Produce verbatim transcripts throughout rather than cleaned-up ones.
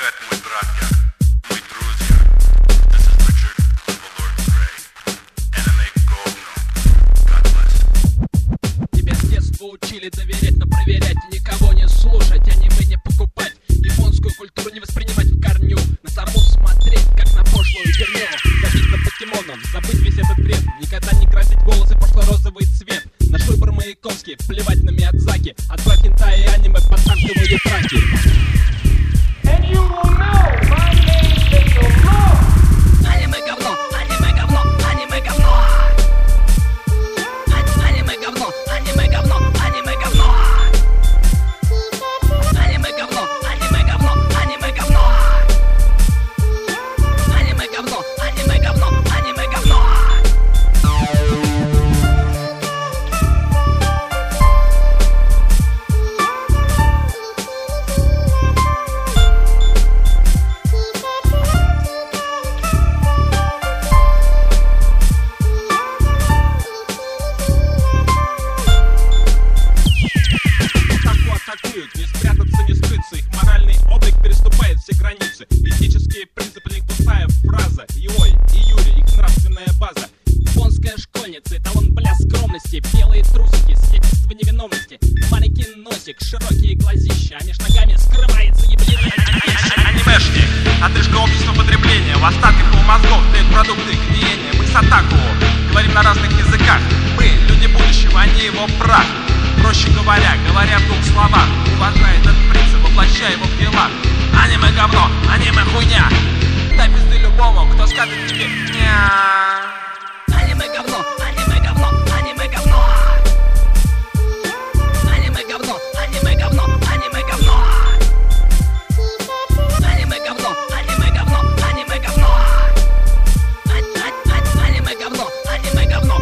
привет, мой братья, мои друзья. This is Richard Overlord Gray. Anime говно. God bless. Тебя с детства учили доверять, но проверять и никого не слушать, аниме не покупать, японскую культуру не воспринимать в корню, на саму смотреть, как на пошлую херню, забить на покемонов, забыть весь этот бред, никогда не красить волосы пошло-розовый цвет, наш выбор Маяковский, плевать на Миядзаки, отправь хентай и аниме под танковые траки. And you will know my name is the Lord. Аниме говно, аниме говно, аниме говно. Аниме говно, аниме говно, аниме говно. Аниме говно, аниме говно, аниме говно. Аниме говно, аниме говно, аниме говно. Атакуют, не спрятаться, не скрыться, их моральный облик переступает все границы. Этические принципы для них пустая фраза. Иой и Юри, их нравственная база. Японская школьница, эталон бля скромности, белые трусики, свидетельство невиновности, маленький носик, широкие глазища, а меж ногами скрывается еблиный Анимешник, отрыжка общества потребления, в остатках у мозгов дают продукты гниения. Мы с Атаку говорим на разных языках, мы люди будущего, они его прах. Проще говоря, говоря в двух словах, уважай этот принцип, воплощай его в дела. Аниме говно, аниме хуйня. Дай пизды любому, кто скажет тебе ня. Аниме говно, аниме говно, аниме говно. Аниме говно, аниме говно, аниме говно. Аниме говно, аниме говно, аниме говно. Аниме говно, аниме говно.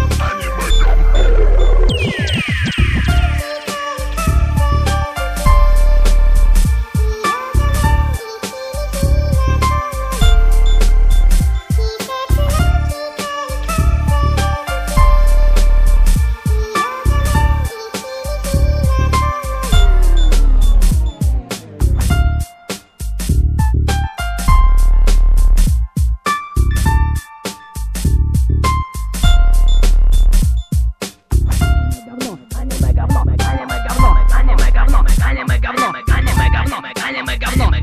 Аниме говно, аниме говно, аниме говно, аниме говно, аниме говно, аниме говно.